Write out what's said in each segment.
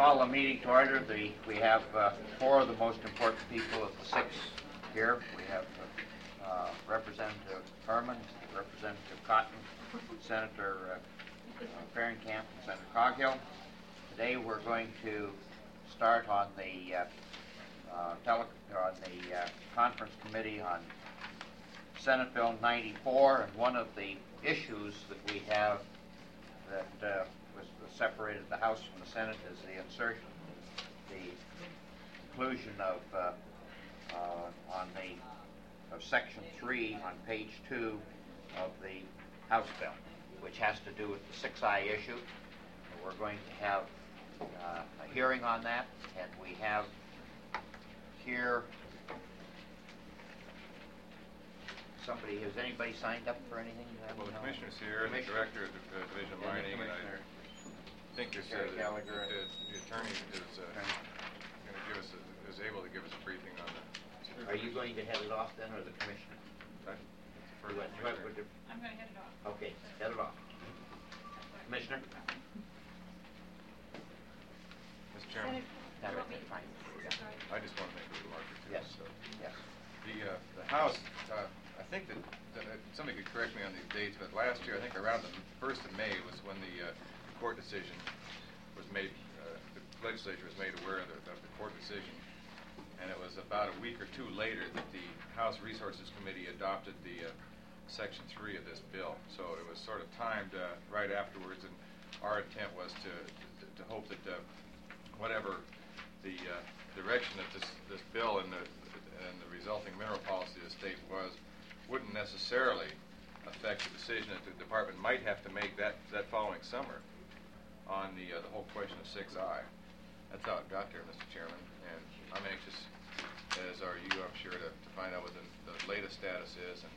Call the meeting to order. We have four of the most important people of the six here. We have Representative Herman, Representative Cotton, Senator Fahrenkamp, and Senator Coghill. Today we're going to start on the conference committee on Senate Bill 94, and one of the issues that we have that was separated the House from the Senate is the insertion, the inclusion of Section 3 on page 2 of the House bill, which has to do with the 6I issue. We're going to have a hearing on that, and we have here somebody. Has anybody signed up for anything? Well, the commissioner's here, and the director of the Division of Mining, and I think the attorney is going to give us is able to give us a briefing on that. Are you going to head it off then, or the commissioner? I'm going to head it off. Okay, head it off. Commissioner? Mr. Chairman? Fine. I just want to make a remark or two. Yes. So. Yes. The House, I think that somebody could correct me on these dates, but last year, I think around the 1st of May was when the court decision was made, the legislature was made aware of the court decision, and it was about a week or two later that the House Resources Committee adopted the Section 3 of this bill. So it was sort of timed right afterwards, and our intent was to hope that whatever the direction that this bill and the resulting mineral policy of the state wouldn't necessarily affect the decision that the department might have to make that following summer on the whole question of 6I. That's how it got there, Mr. Chairman, and I'm anxious, as are you, I'm sure, to find out what the latest status is. And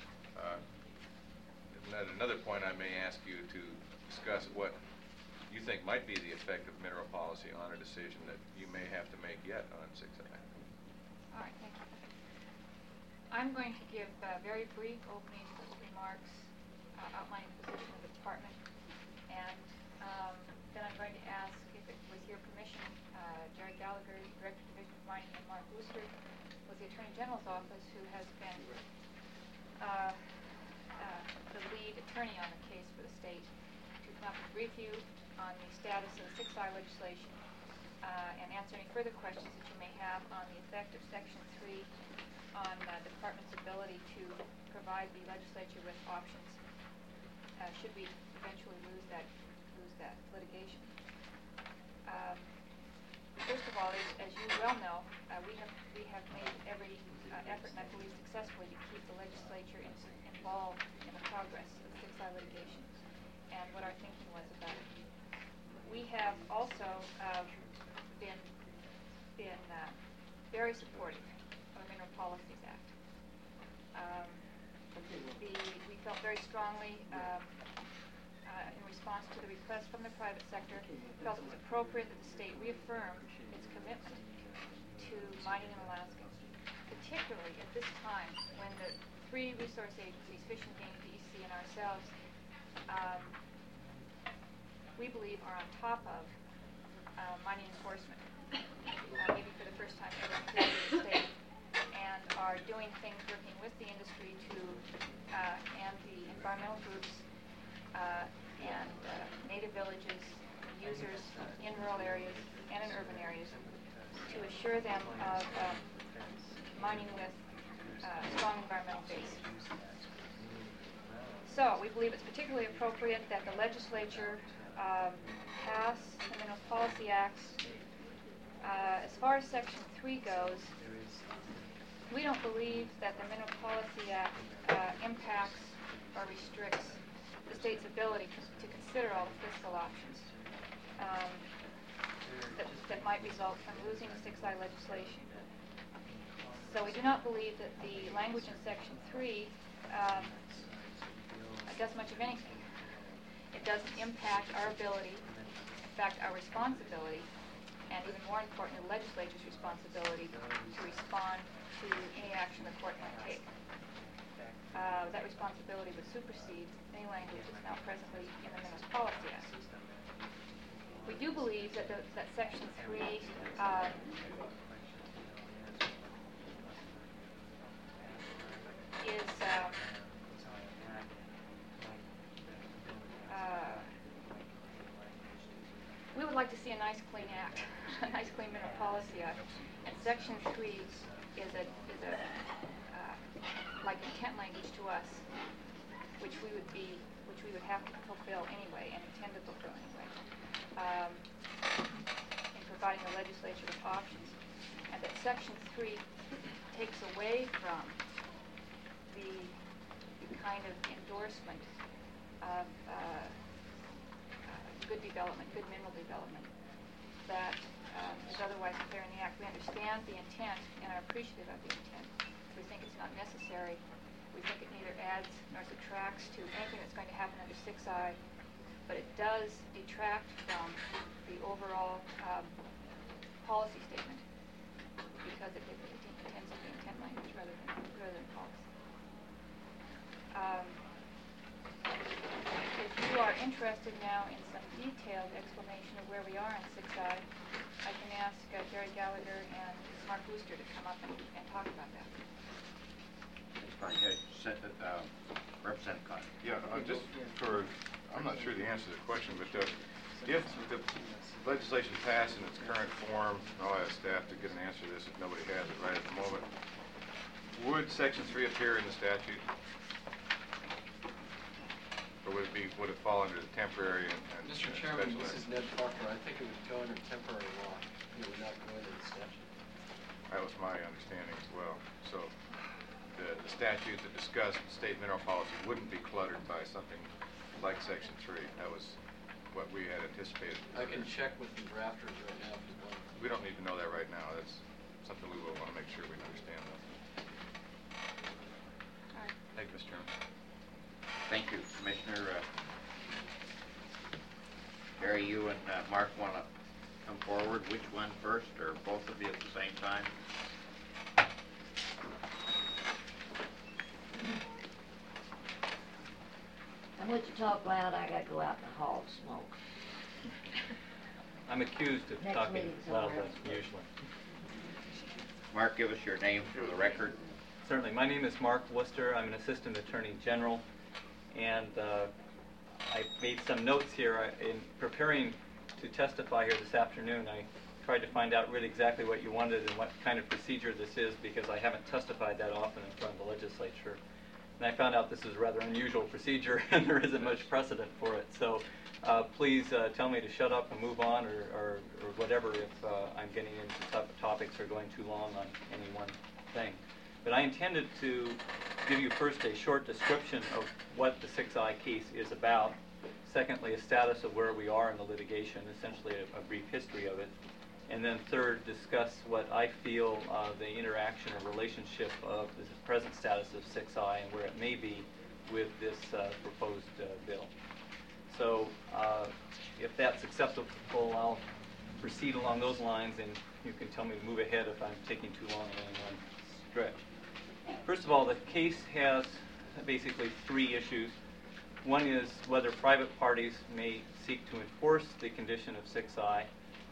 at another point, I may ask you to discuss what you think might be the effect of mineral policy on a decision that you may have to make yet on 6I. All right, thank you. I'm going to give very brief opening remarks outlining the position of the department, and then I'm going to ask, if it was your permission, Jerry Gallagher, Director of Division of Mining, and Mark Wooster with the Attorney General's office, who has been the lead attorney on the case for the state, to come up and brief you on the status of the 6I legislation and answer any further questions that you may have on the effect of Section 3 on the department's ability to provide the legislature with options should we eventually lose that litigation. First of all, as you well know, we have made every effort, and I believe successfully, to keep the legislature involved in the progress of 6I litigation and what our thinking was about it. We have also been very supportive of the Mineral Policies Act. We felt very strongly in response to the request from the private sector, felt it was appropriate that the state reaffirm its commitment to mining in Alaska, particularly at this time when the three resource agencies, Fish and Game, DEC, and ourselves, we believe are on top of mining enforcement, maybe for the first time ever in the state, and are doing things working with the industry and the environmental groups and native villages, users in rural areas and in urban areas, to assure them of mining with a strong environmental base. So we believe it's particularly appropriate that the legislature pass the Mineral Policy Acts. As far as Section 3 goes, we don't believe that the Mineral Policy Act impacts or restricts the state's ability to consider all the fiscal options that might result from losing the 6I legislation. So we do not believe that the language in Section 3 does much of anything. It doesn't impact our ability, in fact our responsibility, and even more importantly, the legislature's responsibility to respond to any action the court might take. That responsibility would supersede any language that's now presently in the Mineral Policy Act. We do believe that that Section 3 is we would like to see a nice clean act, a nice clean mineral policy act, and Section 3 is a like intent language to us, which we would have to fulfill anyway and intend to fulfill anyway, in providing the legislature with options, and that Section 3 takes away from the kind of endorsement of good development, good mineral development that is otherwise clear in the Act. We understand the intent and are appreciative of the intent. We think it's not necessary. We think it neither adds nor subtracts to anything that's going to happen under 6I, but it does detract from the overall policy statement because it intends to be intent language rather than policy. If you are interested now in some detailed explanation of where we are in 6I, I can ask Jerry Gallagher and Mark Wooster to come up and talk about that. Representative Cotton. Yeah, just for, I'm not sure the answer to the question, but if the legislation passed in its current form, and I'll ask staff to get an answer to this if nobody has it right at the moment, would Section 3 appear in the statute? Or would it fall under the temporary and Mr. special Chairman, this act? is Ned Parker. I think it would go under temporary law. It would not go into the statute. That was my understanding as well. So the statute that discussed state mineral policy wouldn't be cluttered by something like Section 3. That was what we had anticipated. I can check with the drafters right now if you want. We don't need to know that right now. That's something we will want to make sure we understand. All right. Thank you, Mr. Chairman. Thank you, Commissioner. Jerry, you and Mark want to come forward. Which one first, or both of you at the same time? And would you talk loud? I gotta go out in the hall to smoke. I'm accused of Next talking meeting's loud over. usually. Mark, give us your name for the record. Certainly. My name is Mark Wooster. I'm an Assistant Attorney General, and I made some notes here. In preparing to testify here this afternoon, I tried to find out really exactly what you wanted and what kind of procedure this is, because I haven't testified that often in front of the legislature. And I found out this is a rather unusual procedure, and there isn't much precedent for it. So please tell me to shut up and move on, or whatever, if I'm getting into topics or going too long on any one thing. But I intended to give you first a short description of what the 6I case is about. Secondly, a status of where we are in the litigation, essentially a brief history of it. And then third, discuss what I feel the interaction or relationship of the present status of 6I and where it may be with this proposed bill. So if that's acceptable, I'll proceed along those lines, and you can tell me to move ahead if I'm taking too long in one stretch. First of all, the case has basically three issues. One is whether private parties may seek to enforce the condition of 6I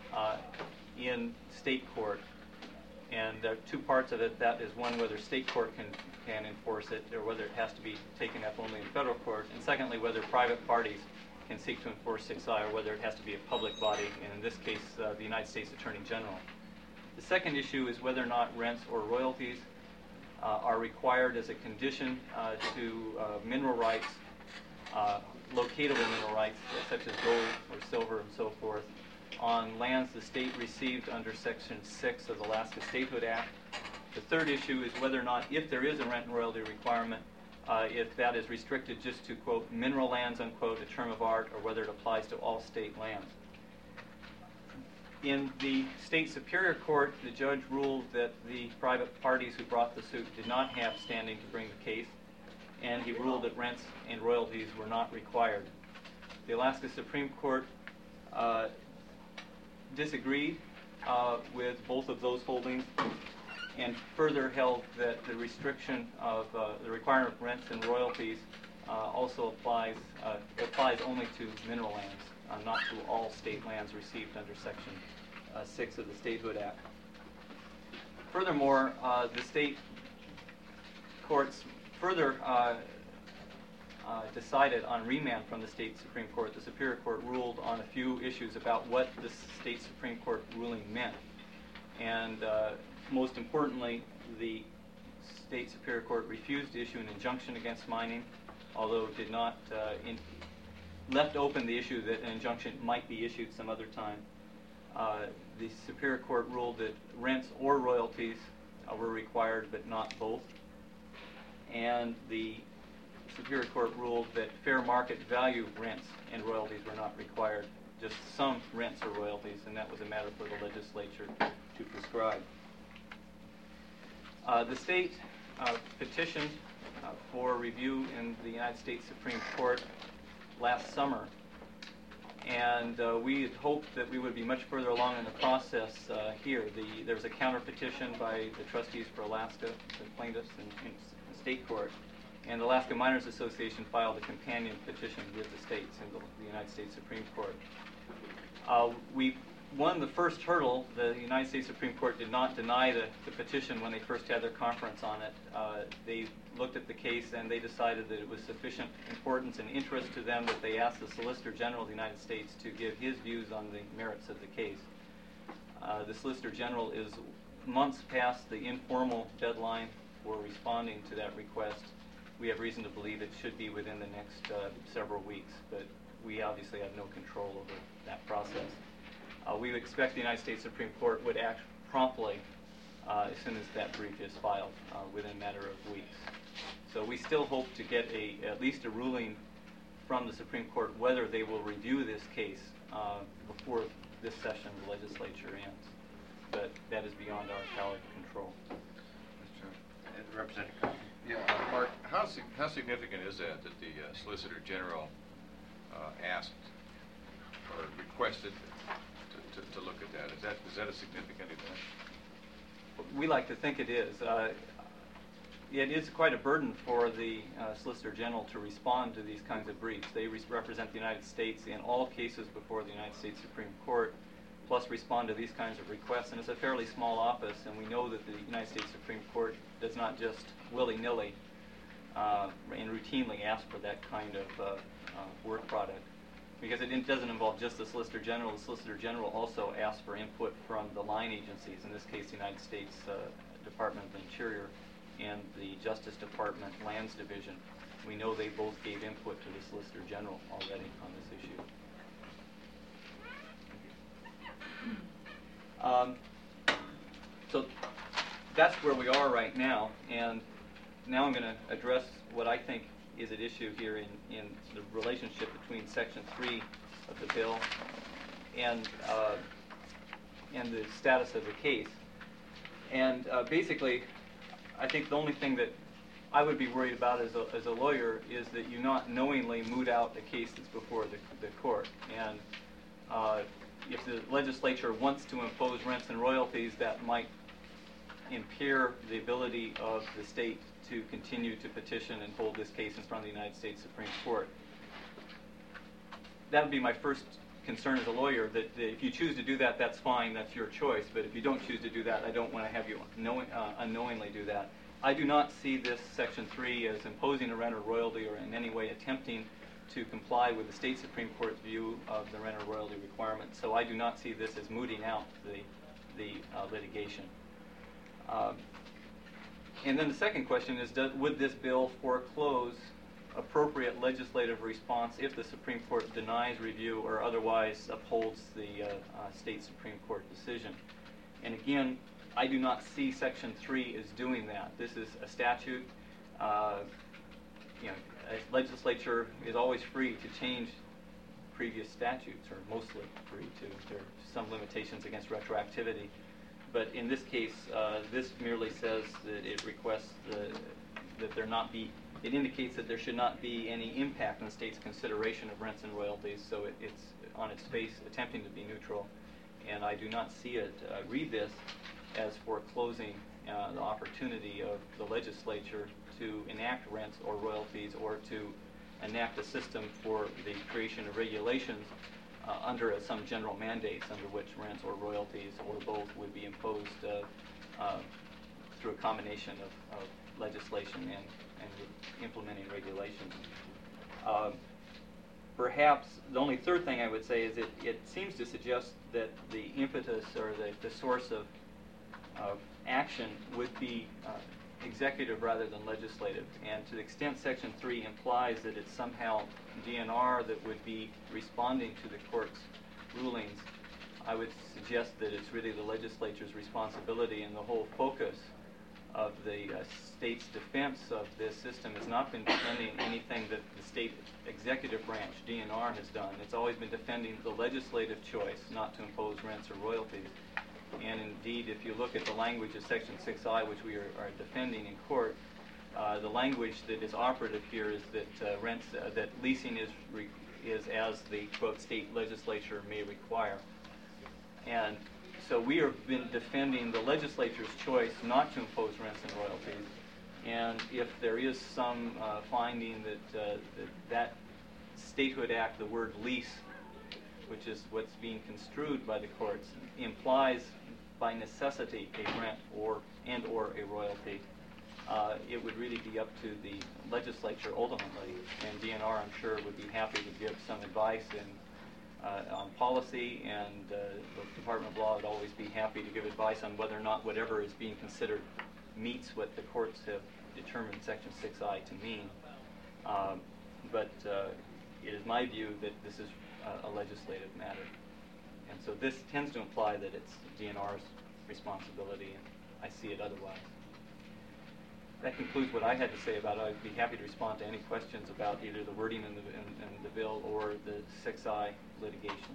in state court. And there are two parts of it. That is, one, whether state court can enforce it, or whether it has to be taken up only in federal court. And secondly, whether private parties can seek to enforce 6I, or whether it has to be a public body, and in this case, the United States Attorney General. The second issue is whether or not rents or royalties are required as a condition to mineral rights, locatable mineral rights, such as gold or silver and so forth, on lands the state received under Section 6 of the Alaska Statehood Act. The third issue is whether or not, if there is a rent and royalty requirement, if that is restricted just to, quote, mineral lands, unquote, a term of art, or whether it applies to all state lands. In the state superior court, the judge ruled that the private parties who brought the suit did not have standing to bring the case, and he ruled that rents and royalties were not required. The Alaska Supreme Court disagreed with both of those holdings, and further held that the restriction of the requirement of rents and royalties also applies only to mineral lands not to all state lands received under Section 6 of the Statehood Act. Furthermore, the state courts further decided on remand from the state Supreme Court. The Superior Court ruled on a few issues about what the state Supreme Court ruling meant. And most importantly, the state Superior Court refused to issue an injunction against mining, although did not left open the issue that an injunction might be issued some other time. The Superior Court ruled that rents or royalties were required, but not both. And the Superior Court ruled that fair market value rents and royalties were not required, just some rents or royalties, and that was a matter for the legislature to prescribe. The state petitioned for review in the United States Supreme Court last summer, and we had hoped that we would be much further along in the process here. There's a counter petition by the trustees for Alaska, the plaintiffs in the state court, and the Alaska Miners Association filed a companion petition with the states in the United States Supreme Court. We won the first hurdle. The United States Supreme Court did not deny the petition when they first had their conference on it. They looked at the case and they decided that it was sufficient importance and interest to them that they asked the Solicitor General of the United States to give his views on the merits of the case. The Solicitor General is months past the informal deadline for responding to that request. We have reason to believe it should be within the next several weeks, but we obviously have no control over that process. We would expect the United States Supreme Court would act promptly as soon as that brief is filed, within a matter of weeks. So we still hope to get at least a ruling from the Supreme Court whether they will review this case before this session of the legislature ends. But that is beyond our power to control. Mr. Chairman. Representative Cotton. Yeah, Mark, how significant is that the Solicitor General asked or requested to look at that? Is that a significant event? We like to think it is. It is quite a burden for the Solicitor General to respond to these kinds of briefs. They represent the United States in all cases before the United States Supreme Court, plus respond to these kinds of requests. And it's a fairly small office, and we know that the United States Supreme Court does not just willy-nilly and routinely ask for that kind of work product, because it doesn't involve just the Solicitor General. The Solicitor General also asks for input from the line agencies, in this case the United States Department of the Interior and the Justice Department Lands Division. We know they both gave input to the Solicitor General already on this issue. So that's where we are right now, and now I'm going to address what I think is at issue here in the relationship between Section 3 of the bill and the status of the case. And basically, I think the only thing that I would be worried about as a lawyer is that you not knowingly moot out a case that's before the court. And if the legislature wants to impose rents and royalties, that might impair the ability of the state to continue to petition and hold this case in front of the United States Supreme Court. That would be my first concern as a lawyer, that if you choose to do that, that's fine, that's your choice. But if you don't choose to do that, I don't want to have you unknowingly do that. I do not see this Section 3 as imposing a rent or royalty or in any way attempting to comply with the state Supreme Court's view of the rent or royalty requirement. So I do not see this as mooting out the litigation. And then the second question is, would this bill foreclose appropriate legislative response if the Supreme Court denies review or otherwise upholds the state Supreme Court decision? And again, I do not see Section 3 as doing that. This is a statute. A legislature is always free to change previous statutes, or mostly free to. There are some limitations against retroactivity. But in this case, this merely says that it requests that there not be, it indicates that there should not be any impact on the state's consideration of rents and royalties, so it's on its face attempting to be neutral. And I do not see it, read this as foreclosing the opportunity of the legislature to enact rents or royalties or to enact a system for the creation of regulations under some general mandates under which rents or royalties or both would be imposed through a combination of legislation and implementing regulations. Perhaps the only third thing I would say is it seems to suggest that the impetus or the source of action would be executive rather than legislative. And to the extent Section 3 implies that it's somehow DNR that would be responding to the court's rulings, I would suggest that it's really the legislature's responsibility, and the whole focus of the state's defense of this system has not been defending anything that the state executive branch, DNR, has done. It's always been defending the legislative choice not to impose rents or royalties. And indeed, if you look at the language of Section 6I, which we are defending in court, the language that is operative here is that that leasing is as the quote state legislature may require. And so we have been defending the legislature's choice not to impose rents and royalties. And if there is some finding that Statehood Act, the word lease, which is what's being construed by the courts, implies by necessity a rent or a royalty, it would really be up to the legislature ultimately. And DNR, I'm sure, would be happy to give some advice on policy, and the Department of Law would always be happy to give advice on whether or not whatever is being considered meets what the courts have determined Section 6I to mean. But it is my view that this is a legislative matter. And so this tends to imply that it's DNR's responsibility, and I see it otherwise. That concludes what I had to say about it. I'd be happy to respond to any questions about either the wording in the bill or the 6I litigation.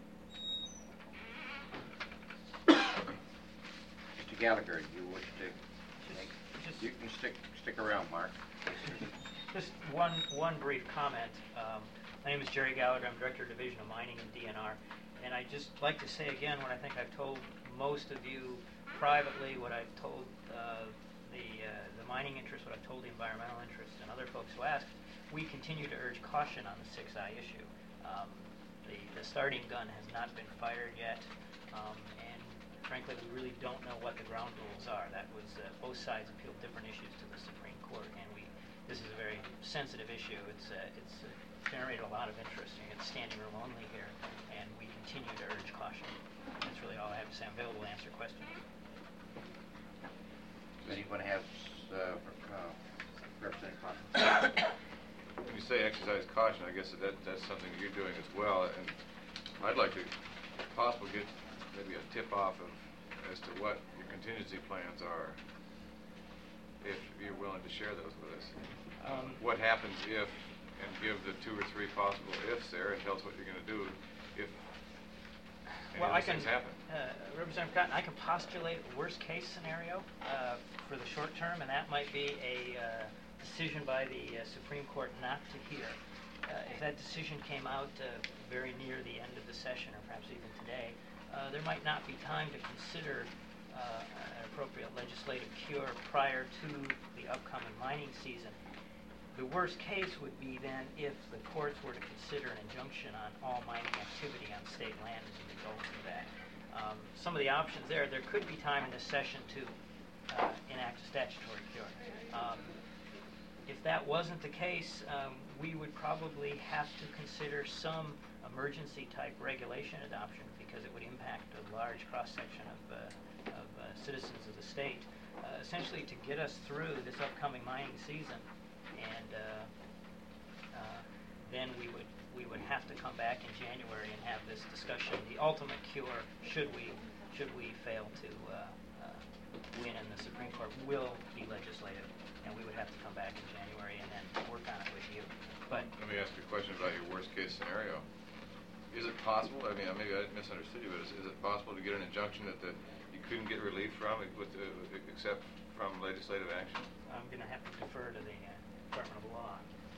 Mr. Gallagher, you wish to you can stick around, Mark. Just one brief comment. My name is Jerry Gallagher. I'm Director of Division of Mining in DNR. And I'd just like to say again what I think I've told most of you privately, what I've told the mining interest, what I've told the environmental interest, and other folks who asked. We continue to urge caution on the 6I issue. The starting gun has not been fired yet, and frankly, we really don't know what the ground rules are. That was both sides appealed different issues to the Supreme Court, and this is a very sensitive issue. It's generated a lot of interest. It's standing room only here, and we continue to urge caution. That's really all I have to say. I'm available to answer questions. Does anyone have Representative Cotton? When you say exercise caution, I guess that's something that you're doing as well. And I'd like to, if possible, get maybe a tip-off as to what your contingency plans are, if you're willing to share those with us. What happens if, and give the 2 or 3 possible ifs there, and tell us what you're going to do if any of these things happen. Representative Cotton, I can postulate a worst-case scenario for the short term, and that might be a decision by the Supreme Court not to hear. If that decision came out very near the end of the session, or perhaps even today, there might not be time to consider an appropriate legislative cure prior to the upcoming mining season. The worst case would be then if the courts were to consider an injunction on all mining activity on state land as a result of that. Some of the options there could be time in this session to enact a statutory cure. If that wasn't the case, we would probably have to consider some emergency type regulation adoption, because it would impact a large cross-section of citizens of the state, essentially to get us through this upcoming mining season. And then we would have to come back in January and have this discussion. The ultimate cure, should we fail to win in the Supreme Court, will be legislative, and we would have to come back in January and then work on it with you. But let me ask you a question about your worst case scenario. Is it possible? I mean, maybe I misunderstood you, but is it possible to get an injunction that you couldn't get relief from except from legislative action? I'm going to have to defer to the Department of Law.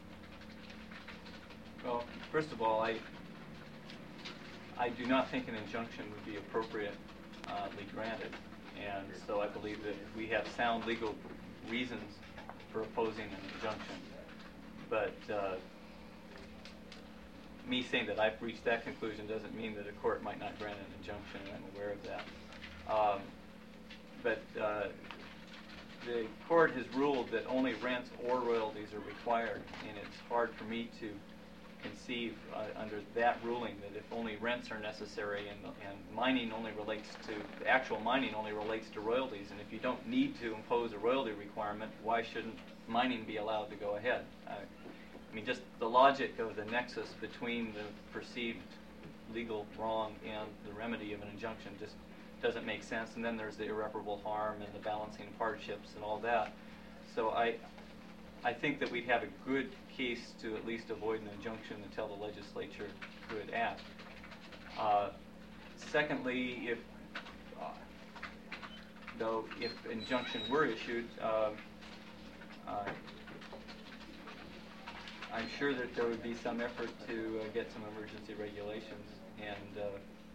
Well, first of all, I do not think an injunction would be appropriately granted, and so I believe that we have sound legal reasons for opposing an injunction. But me saying that I've reached that conclusion doesn't mean that a court might not grant an injunction, and I'm aware of that. But the court has ruled that only rents or royalties are required, and it's hard for me to conceive under that ruling that if only rents are necessary and mining only relates to, the actual mining only relates to royalties, and if you don't need to impose a royalty requirement, why shouldn't mining be allowed to go ahead? I mean, just the logic of the nexus between the perceived legal wrong and the remedy of an injunction just doesn't make sense. And then there's the irreparable harm and the balancing of hardships and all that. So I think that we'd have a good case to at least avoid an injunction until the legislature could act. Secondly, if injunction were issued, I'm sure that there would be some effort to get some emergency regulations, and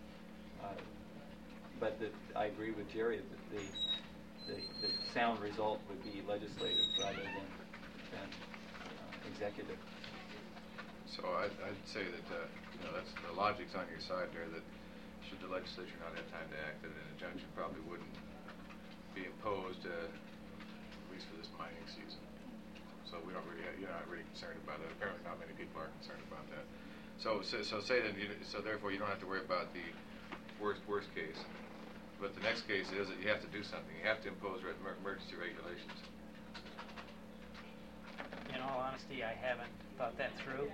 but I agree with Jerry that the sound result would be legislative rather than executive. So I'd say that that's the logic's on your side there. That should the legislature not have time to act, that an injunction probably wouldn't be imposed, at least for this mining season. So we don't really, you're not really concerned about it. Apparently, not many people are concerned about that. So say that. So therefore, you don't have to worry about the worst case. But the next case is that you have to do something. You have to impose emergency regulations. In all honesty, I haven't thought that through.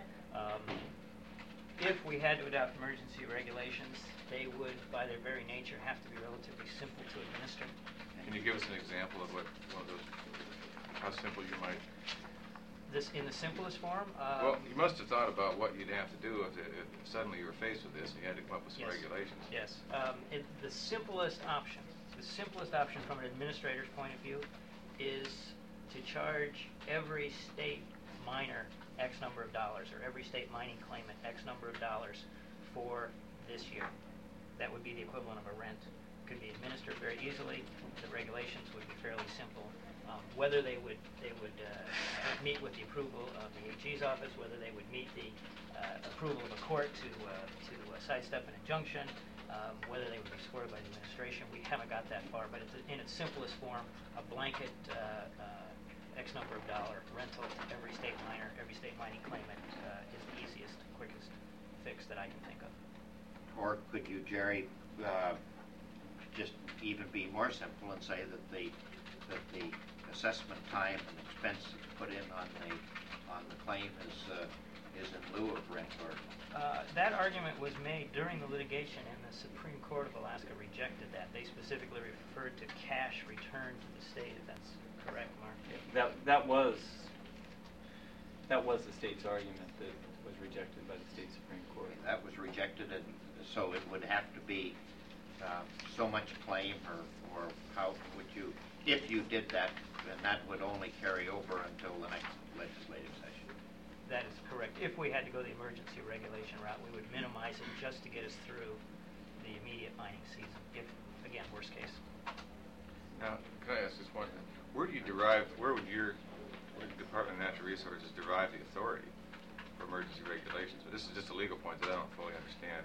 If we had to adopt emergency regulations, they would, by their very nature, have to be relatively simple to administer. Can you give us an example of what one of those, how simple you might? In the simplest form? Well, you must have thought about what you'd have to do if suddenly you were faced with this and you had to come up with some regulations. Yes. The simplest option from an administrator's point of view is to charge every state miner X number of dollars, or every state mining claimant X number of dollars for this year. That would be the equivalent of a rent. It could be administered very easily. The regulations would be fairly simple. Whether they would meet with the approval of the AG's office, whether they would meet the approval of a court to sidestep an injunction, whether they would be supported by the administration, we haven't got that far. But it's in its simplest form, a blanket X number of dollar rental to every state miner, every state mining claimant is the easiest, quickest fix that I can think of. Or could you, Jerry, just even be more simple and say that the assessment time and expense put in on the claim is in lieu of rent? Or that argument was made during the litigation, and the Supreme Court of Alaska rejected that. They specifically referred to cash return to the state, if that's correct, Mark. Yeah, that was the state's argument that was rejected by the state Supreme Court. that was rejected, and so it would have to be so much claim, or how would you, if you did that, then that would only carry over until the next legislative session. That is correct. If we had to go the emergency regulation route, we would minimize it just to get us through the immediate mining season, if, again, worst case. Now, can I ask this one? Where would your Department of Natural Resources derive the authority for emergency regulations? But this is just a legal point that I don't fully understand.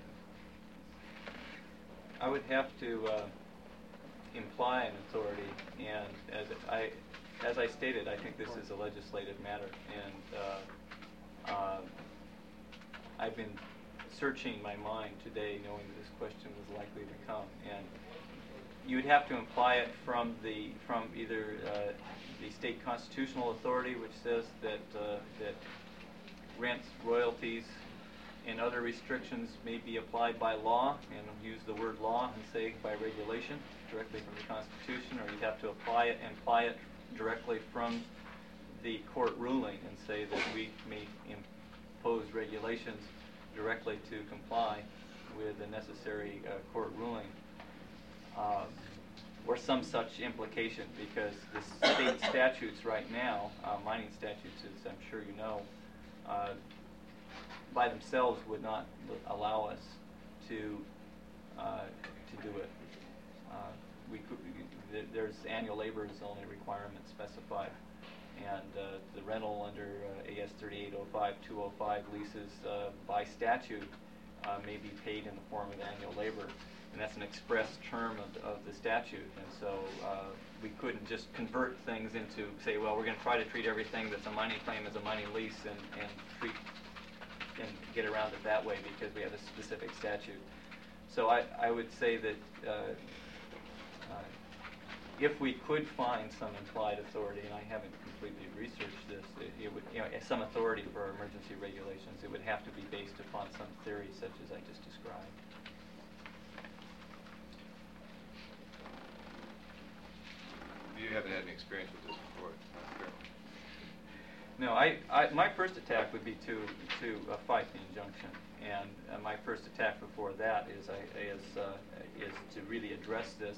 I would have to imply an authority, and as I stated, I think this is a legislative matter, and I've been searching my mind today knowing that this question was likely to come, and you would have to imply it from either the state constitutional authority, which says that rents, royalties, and other restrictions may be applied by law, and use the word law and say by regulation directly from the Constitution, or you'd have to apply it directly from the court ruling and say that we may impose regulations directly to comply with the necessary court ruling, or some such implication, because the state statutes right now, mining statutes, as I'm sure you know, by themselves would not allow us to do it. There's annual labor is the only requirement specified, And the rental under AS 3805-205 leases by statute may be paid in the form of annual labor. And that's an express term of the statute. And so we couldn't just convert things into, say, well, we're going to try to treat everything that's a mining claim as a mining lease and get around it that way because we have a specific statute. So I would say that if we could find some implied authority, and I haven't completely researched this, it would, some authority for emergency regulations, it would have to be based upon some theory such as I just described. You haven't had any experience with this before, Carol? No, my first attack would be to fight the injunction, and my first attack before that is to really address this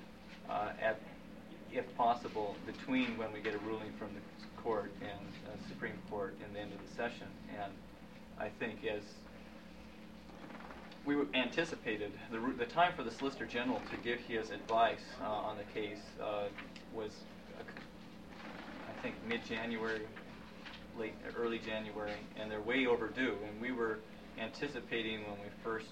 if possible, between when we get a ruling from the court and Supreme Court and the end of the session. And I think as we anticipated, the time for the Solicitor General to give his advice on the case was, I think, mid-January, early January, and they're way overdue. And we were anticipating when we first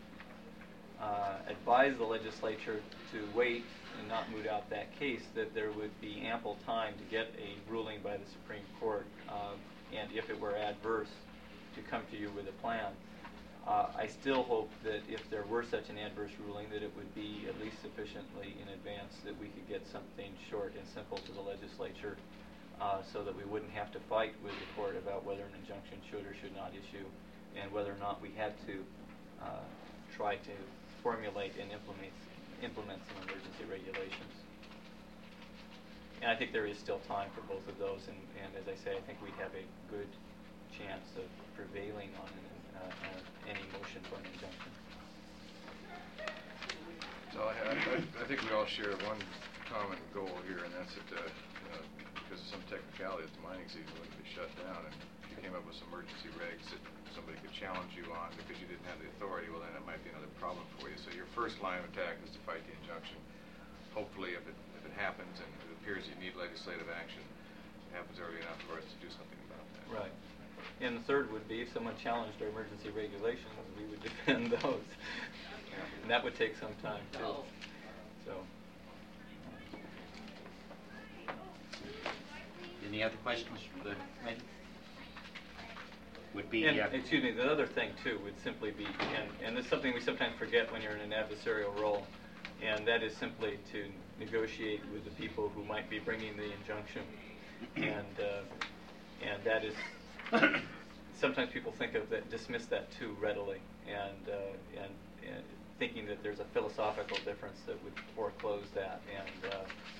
advised the legislature to wait and not moot out that case, that there would be ample time to get a ruling by the Supreme Court, and if it were adverse, to come to you with a plan. I still hope that if there were such an adverse ruling, that it would be at least sufficiently in advance that we could get something short and simple to the legislature, so that we wouldn't have to fight with the court about whether an injunction should or should not issue, and whether or not we had to try to formulate and implement some emergency regulations. And I think there is still time for both of those, and as I say, I think we'd have a good chance of prevailing on any motion for an injunction. So I think we all share one common goal here, and that's that because of some technicality, the mining season wouldn't be shut down, and if you came up with some emergency regs that somebody could challenge you on because you didn't have the authority, well, then it might be another problem for you. So your first line of attack is to fight the injunction. Hopefully, if it happens and it appears you need legislative action, it happens early enough for us to do something about that. Right. And the third would be if someone challenged our emergency regulations, we would defend those. And that would take some time, too. So. Any other questions for the committee? Would be, and, excuse me, the other thing, too, would simply be, and this is something we sometimes forget when you're in an adversarial role, and that is simply to negotiate with the people who might be bringing the injunction. And that is, sometimes people think of that, dismiss that too readily, and thinking that there's a philosophical difference that would foreclose that. And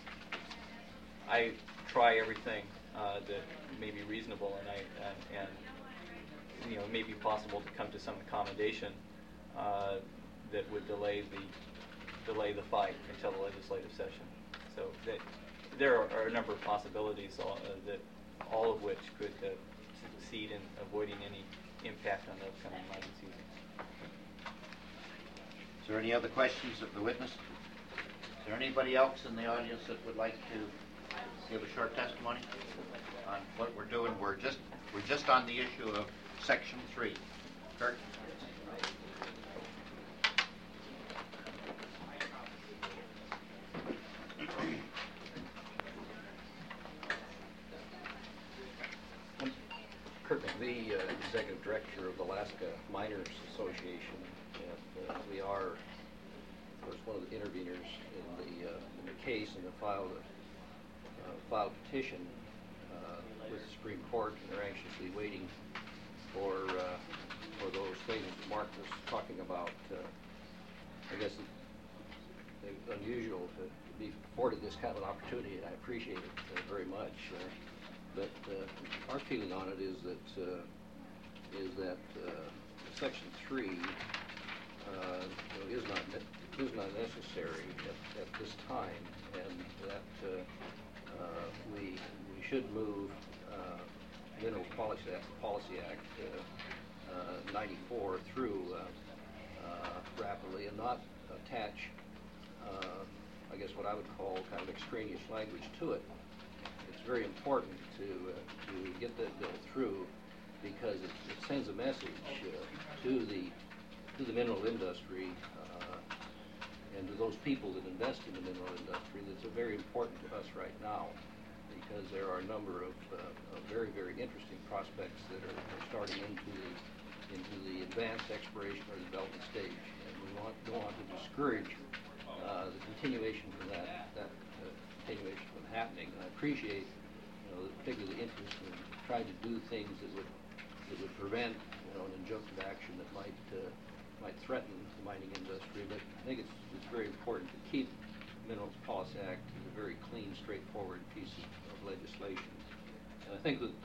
I try everything that may be reasonable, and it may be possible to come to some accommodation that would delay the fight until the legislative session. So there are a number of possibilities that all of which could succeed in avoiding any impact on the upcoming mining season. is there any other questions of the witness? Is there anybody else in the audience that would like to give a short testimony on what we're doing? We're just on the issue of Section 3. Kurt? Kurt McVie, Executive Director of Alaska Miners Association, and we are, of course, one of the interveners in the case, and have filed a petition with the Supreme Court, and they're anxiously waiting for those things Mark was talking about. I guess it's unusual to be afforded this kind of an opportunity, and I appreciate it very much. But our feeling on it is that Section 3 is not necessary at this time, and that we should move Mineral Policy Act 94 through rapidly, and not attach, I guess, what I would call kind of extraneous language to it. It's very important to get that bill through, because it sends a message to the mineral industry and to those people that invest in the mineral industry that's very important to us right now, because there are a number of very, very interesting prospects that are starting into the advanced exploration or development stage, and we don't want to discourage the continuation from that continuation from happening. And I appreciate, particularly the interest in trying to do things that would prevent, an injunctive action that might threaten the mining industry. But I think it's very important to keep the Minerals Policy Act as a very clean, straightforward piece of legislation. And I think that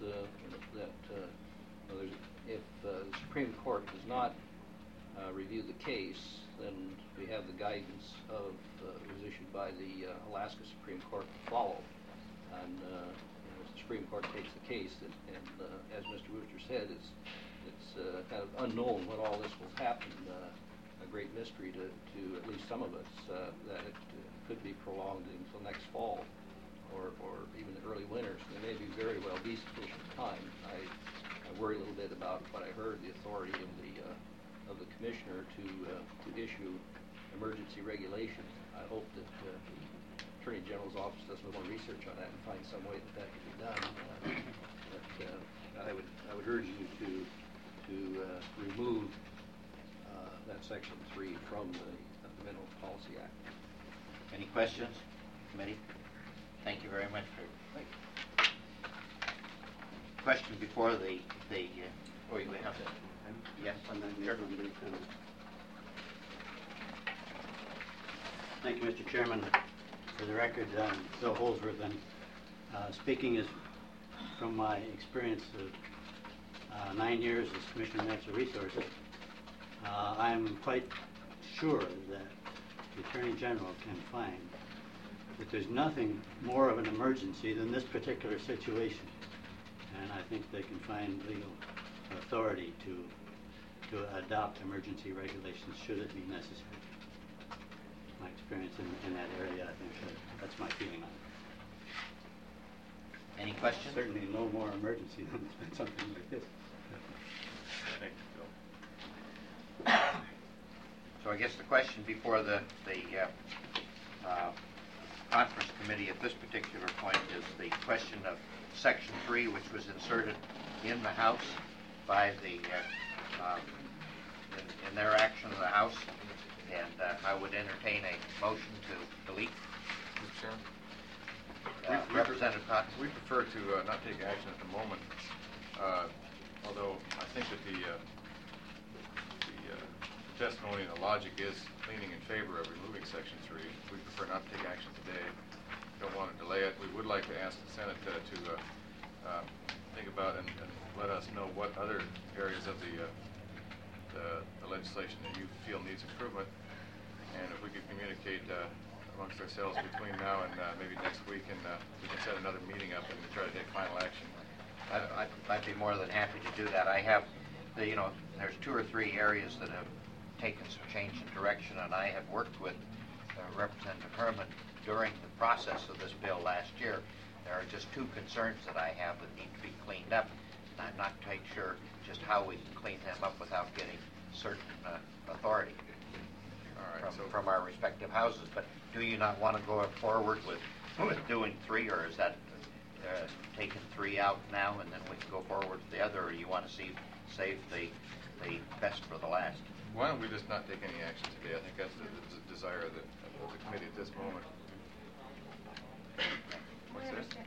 if the Supreme Court does not review the case, then we have the guidance of was issued by the Alaska Supreme Court to follow. And if the Supreme Court takes the case, and as Mr. Wooster said, it's kind of unknown when all this will happen. A great mystery to at least some of us that it could be prolonged until next fall or even the early winters. There may very well be sufficient time. I worry a little bit about what I heard, the authority of the commissioner to issue emergency regulations. I hope that the Attorney General's office does a little more research on that and find some way that can be done. But I would urge you to remove that Section 3 from the Minerals Policy Act. Any questions, committee? Thank you very much for. Question before the. Oh, you have that. Yes. Sure. Thank you, Mr. Chairman. For the record, Bill Holsworth, and speaking from my experience of 9 years as Commissioner of Natural Resources, I'm quite sure that the Attorney General can find that there's nothing more of an emergency than this particular situation, and I think they can find legal authority to adopt emergency regulations should it be necessary. My experience in that area, I think that's my feeling on it. Any questions? Certainly no more emergency than something like this. Thank you, Bill. So I guess the question before the conference committee at this particular point is the question of Section 3, which was inserted in the House by the in their action of the House, and I would entertain a motion to delete. Mr. Chairman? Representative Cotton. We prefer to not take action at the moment, although I think that the testimony and the logic is leaning in favor of removing Section 3. We prefer not to take action today. Don't want to delay it. We would like to ask the Senate to think about and let us know what other areas of the legislation that you feel needs improvement, and if we could communicate amongst ourselves between now and maybe next week, and we can set another meeting up and try to take final action. I'd be more than happy to do that. I have, there's 2 or 3 areas that have taken some change in direction, and I have worked with Representative Herman during the process of this bill last year. There are just 2 concerns that I have that need to be cleaned up, and I'm not quite sure just how we can clean them up without getting certain authority from our respective houses. But do you not want to go forward with doing 3, or is that taking 3 out now and then we can go forward with the other, or you want to save the best for the last? Why don't we just not take any action today? I think that's the desire of the committee at this moment. What's that?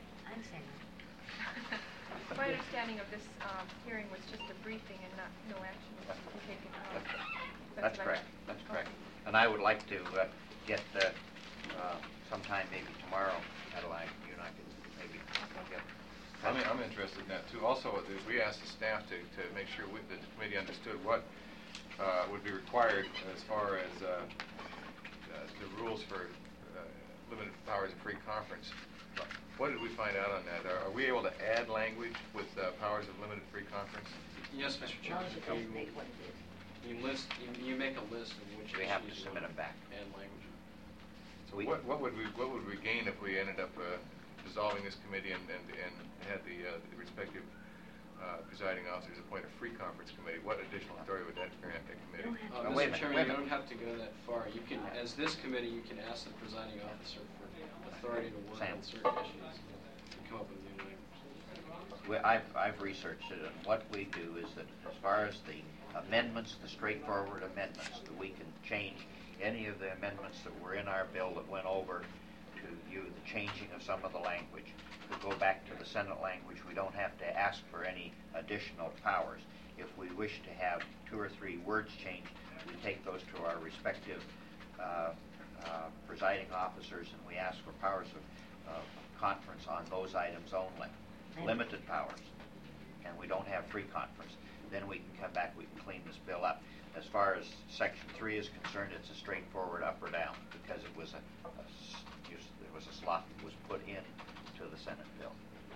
My understanding of this hearing was just a briefing and no action was taken. That's correct. That's correct. And I would like to get sometime maybe tomorrow, Adeline, you and I can maybe get. I'm interested in that too. Also, we asked the staff to make sure the committee understood what would be required as far as the rules for limited powers of free conference. What did we find out on that? Are we able to add language with powers of limited free conference? Yes, Mr. Chairman. You make a list in which we have to submit them back. Add language. So what would we gain if we ended up dissolving this committee and had the respective presiding officers appoint a free conference committee, what additional authority would that grant that committee? wait a minute, Mr. Chairman, wait a you minute. don't have to go that far. You can, as this committee, you can ask the presiding officer for authority to work Sam. on certain issues and come up with new language. I've researched it, and what we do is that as far as the amendments, the straightforward amendments, that we can change any of the amendments that were in our bill that went over to you, the changing of some of the language, to go back to the Senate language. We don't have to ask for any additional powers. If we wish to have 2 or 3 words changed, we take those to our respective presiding officers, and we ask for powers of conference on those items only. Limited powers, and we don't have free conference. Then we can come back, we can clean this bill up. As far as Section 3 is concerned, it's a straightforward up or down, because it was there was a slot that was put in to the Senate bill.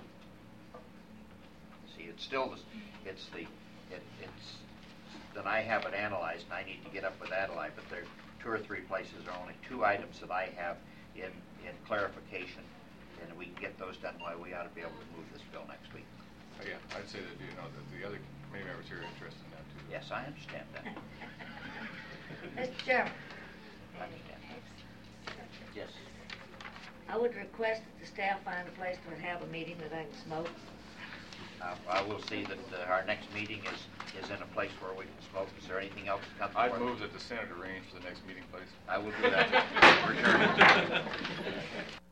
See, it's still it's then I have it analyzed, and I need to get up with Adelaide, but there are 2 or 3 places, there are only 2 items that I have in clarification, and we can get those done while we ought to be able to move this bill next week. Oh, yeah, I'd say that, you know, the other committee members here are interested in that too. Yes, I understand that. Mr. Chairman, I understand that. Yes. I would request that the staff find a place to have a meeting that I can smoke. I will see that our next meeting is in a place where we can smoke. Is there anything else to come I'd forward? move that the Senate arrange for the next meeting place. I will do that. Return.